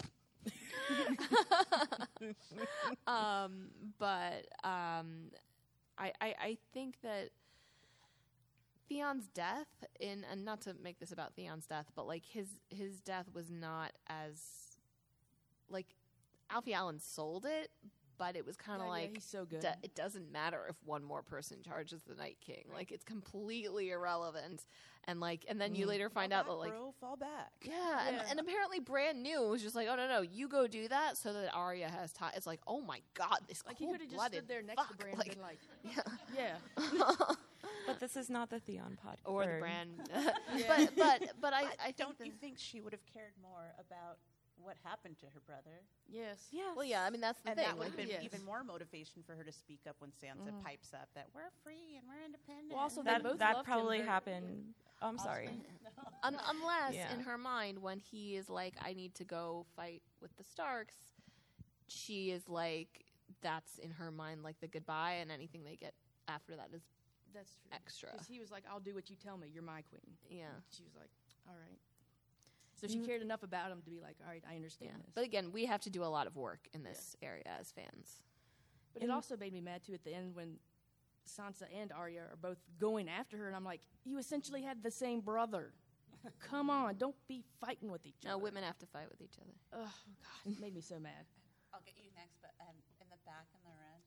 um, but um, I, I I think that Theon's death in and not to make this about Theon's death, but like his his death was not as like Alfie Allen sold it, but it was kind of God, yeah, like he's so good. d- it doesn't matter if one more person charges the Night King. Like it's completely irrelevant. And like and then you Mhm. later find Fall out back, that like bro, fall back. yeah, And, Yeah. and apparently Bran knew. It was just like, oh no no, you go do that so that Arya has time. It's like, oh my god, this Like he could have just cold-blooded stood there next to fuck. Bran Like, and been like, yeah. yeah. But this is not the Theon podcast. or the Bran. Yeah. but but but I But I don't think you think she would have cared more about what happened to her brother? Yes. Yes. well yeah, I mean that's the And thing. that would like, have been Yes. even more motivation for her to speak up when Sansa Mhm. pipes up that we're free and we're independent. Well, also, they that both that loved him probably very- happened. Oh, I'm sorry. Un- unless Yeah. in her mind when he is like, I need to go fight with the Starks, she is like, that's in her mind like the goodbye, and anything they get after that is That's true. extra. Because he was like, I'll do what you tell me. You're my queen. Yeah. She was like, all right. So she Mhm. cared enough about him to be like, all right, I Yeah. understand this. But again, we have to do a lot of work in this area as fans. But it also made me mad too at the end when Sansa and Arya are both going after her, and I'm like, you essentially had the same brother. Come on, don't be fighting with each No, other. women have to fight with each other. Oh God, it made me so mad. I'll get you next, but um, in the back in the red.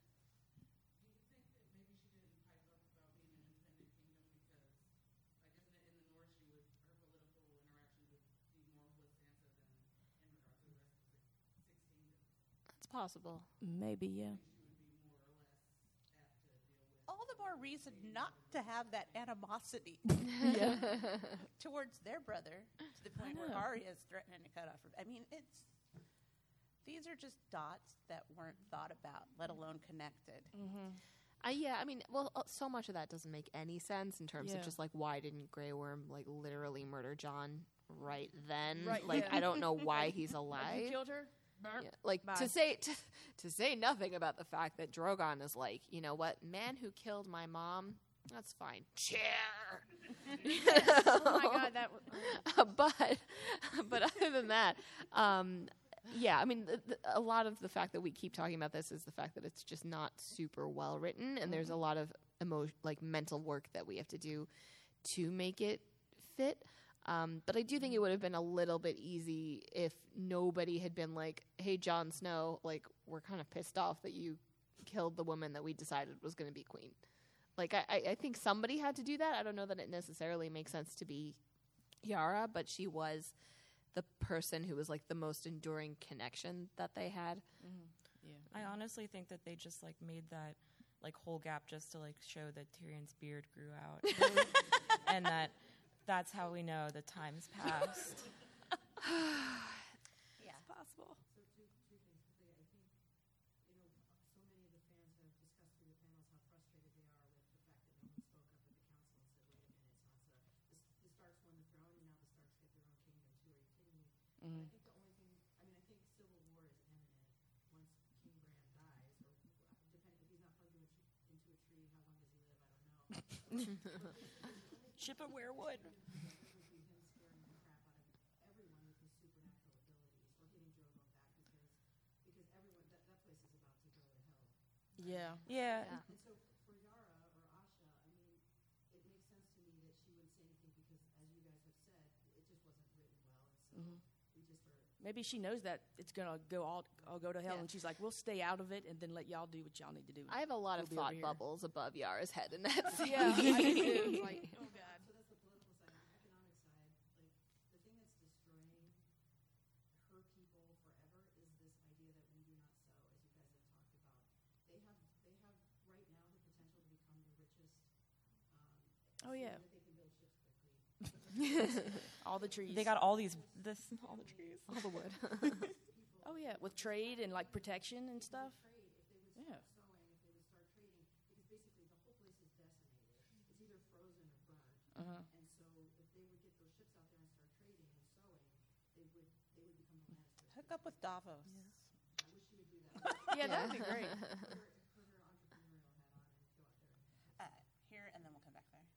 maybe she didn't pipe up about being an independent kingdom because, like, isn't it in the North she would possible. Maybe, yeah. All the more reason not to have that animosity towards their brother to the point where know. Arya is threatening to cut off her. I mean, it's these are just dots that weren't thought about, let alone connected. Uh, yeah, I mean, well, uh, so much of that doesn't make any sense in terms Yeah. of just like why didn't Grey Worm like literally murder Jon right then? Right, like yeah. I don't know why he's You alive. killed her? Yeah, like Bye. to say to, to say nothing about the fact that Drogon is like, you know what, man who killed my mom, that's fine. Chair. Oh my God, that was. but but other than that, um, yeah, I mean, the, the, a lot of the fact that we keep talking about this is the fact that it's just not super well written, and there's a lot of emotion, like mental work that we have to do to make it fit. Um, but I do think it would have been a little bit easy if nobody had been like, "Hey, Jon Snow, like we're kind of pissed off that you killed the woman that we decided was going to be queen." Like I, I, I think somebody had to do that. I don't know that it necessarily makes sense to be Yara, but she was the person who was like the most enduring connection that they had. Yeah. I honestly think that they just like made that like whole gap just to like show that Tyrion's beard grew out, and that that's how we know the time's passed. Yeah. It's possible. So two, two things quickly. I think, you know, so many of the fans have discussed through the panels how frustrated they are with the fact that no one spoke up at the council and said, wait a minute, Sansa, the, the Starks won the throne and now the Starks get their own kingdom too. Are you kidding me? But I think the only thing, I mean, I think civil war is imminent once King Bran dies, or depending, if he's not plugged into a tree, into a tree how long does he live? I don't know. Ship a werewood. would be him scaring the crap out of everyone with his supernatural abilities, or getting Drogon back, because because everyone that, that place is about to go to hell. Yeah. Yeah. Yeah. And so for Yara or Asha, I mean, it makes sense to me that she wouldn't say anything because, as you guys have said, it just wasn't written well, and so we just are. Maybe she knows that it's gonna go all, all go to hell, Yeah. and she's like, "We'll stay out of it, and then let y'all do what y'all need to do." I have a lot We'll of be over thought here. bubbles above Yara's head in that scene. Yeah, I do too. It's like, oh God. So that's the political side. The economic side, like the thing that's destroying her people forever is this idea that we do not sow, as you guys have talked about. They have they have right now the potential to become the richest. Um, Oh, yeah. that they can build ships quickly. All the trees. They got all these this all the trees. All the wood. Oh yeah, with trade and like protection and stuff. Trade if they would Yeah. start sowing, if they would start trading, because basically the whole place is decimated. It's either frozen or burned. Uh-huh. And so if they would get those ships out there and start trading and sowing, they would they would become the Lannisters. Hook up with Davos. I wish she would do that. Yeah, that would be great. Put her, put her entrepreneurial hat on and go out there. Uh, here, and then we'll come back there.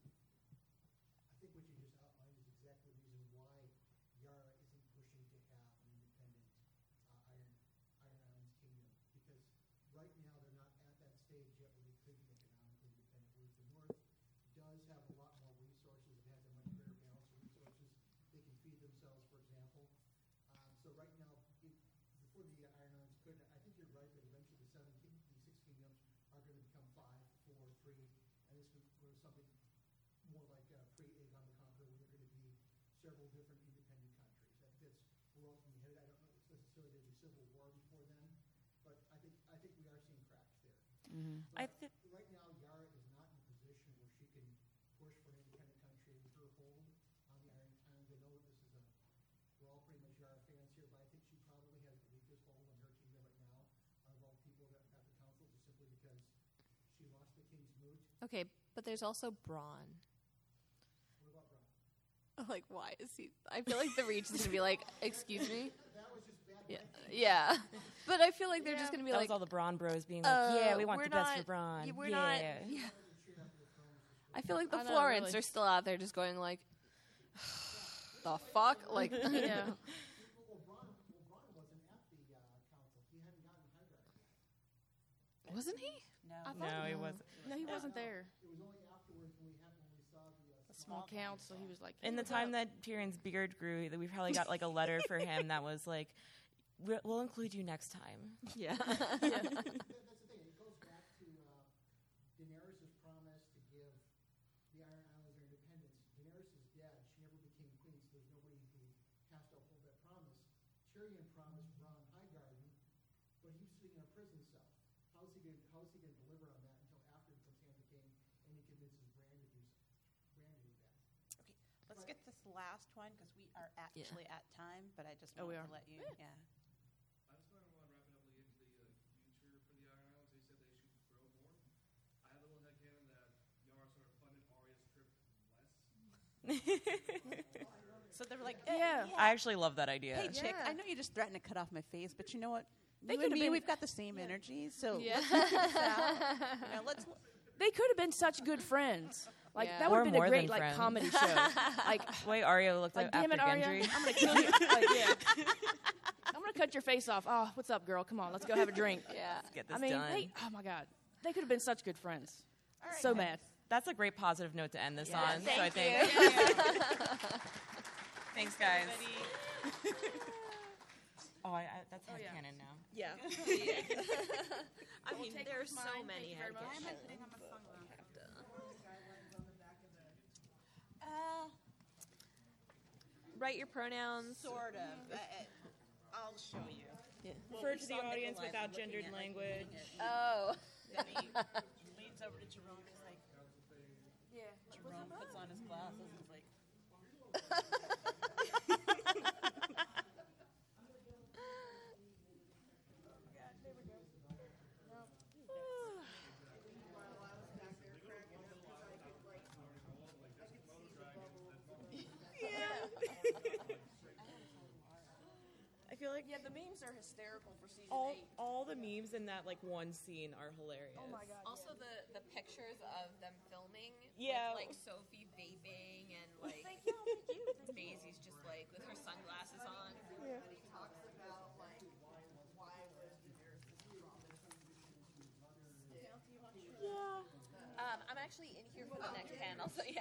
I think what you just outlined is exactly the reason why Yara isn't pushing to have an independent uh, Iron Iron Islands kingdom, because right now they're not at that stage yet where they could be economically independent. Whereas the North does have a lot more resources. It has a much greater balance of resources. They can feed themselves, for example. Um, so right now, it, before the uh, Iron Islands could, I think you're right that eventually the seven, king, the six kingdoms are going to become five, four, three, and this was was something more like uh, pre-Aegon the Conqueror, where there are going to be several different independent countries. I think that's where ultimately headed. I don't know if it's necessarily there's a civil war before then, but I think I think we are seeing cracks there. I But thi- right now, Yara is not in a position where she can push for an independent country with her hold on the Iron Islands. I know that this is a we're all pretty much Yara fans here, but I think she probably has the weakest hold on her kingdom right now out of all the people that at the council, just simply because she lost the King's Moot. Okay, but there's also Braun. What about Bron? Like, why is he? I feel like the Reach is gonna be like, "Excuse me." That was just bad. Yeah, yeah. But I feel like they're just gonna be that like, was all the Braun Bros being like, uh, "Yeah, we want we're the best not- for Braun." yeah, we're yeah. not. Yeah. I feel like the I know, Florence really. are still out there just going like, "The fuck?" Like, Yeah. Well, Bron, well, Bron wasn't at the uh, council. He hadn't gotten Highgarden yet. wasn't he? No. I thought- No, he wasn't. No, he wasn't there. It was only afterwards when we had when we saw the uh, Small council. He was like, In the "What's time up?" that Tyrion's beard grew, that we probably got like a letter for him that was like, "We'll we'll include you next time." Yeah. That- that's the thing. It goes back to uh, Daenerys' promise to give the Iron Islands their independence. Daenerys is dead. She never became queen, so there's nobody who has to uphold that promise. Tyrion promised Bronn Highgarden, but he prison cell. How is he going? How is he going to deliver on that until after he becomes Samantha King and he convinces Brand to do Brand to do that? Okay, let's get this last one because we are actually at time. But I just Oh, we wanted are? to let you. Yeah. I just want to wrap it up into the uh, future for the Iron Islands. They said they should grow more. I have a little headcanon that Yara sort of funded Arya's trip less. So they were like, Yeah. eh, I actually love that idea. Hey, chick, Yeah. I know you just threatened to cut off my face, but you know what? They you could've and me, been- we've got the same energy, so Yeah. let's work this out. You know, let's. They could have been such good friends. Like Yeah. that would Or have been more a great than like friends. comedy show. Like, The way Arya looked like at damn after it, Arya, Gendry. I'm gonna kill you. Like, yeah. I'm gonna cut your face off. Oh, what's up, girl? Come on, let's go have a drink. Yeah. Get this I mean, done. they, oh my god, they could have been such good friends. All right, So guys. mad. That's a great positive note to end this Yeah, on. So I thank think. you. Thanks, guys. Everybody. Oh, I, I, that's Oh, yeah. headcanon now. Yeah. I mean, take there's mine. so Thank many you very much. headcanons. Uh, Write your pronouns. sort of. I, I, I'll show you. Well, Refer we to saw the audience Nikolai without looking gendered at, like, language. looking at- Oh. Then he leans over to Jerome and is like, Yeah. Jerome puts on his glasses and is like, I feel like Yeah, the memes are hysterical for season all eight. all the memes in that like one scene are hilarious. Oh my god. Also, the, the pictures of them filming Yeah. with like Sophie vaping and like Thank you. Thank you. Maisie's just like with her sunglasses on. Yeah. Um, I'm actually in here for the next panel, so yeah.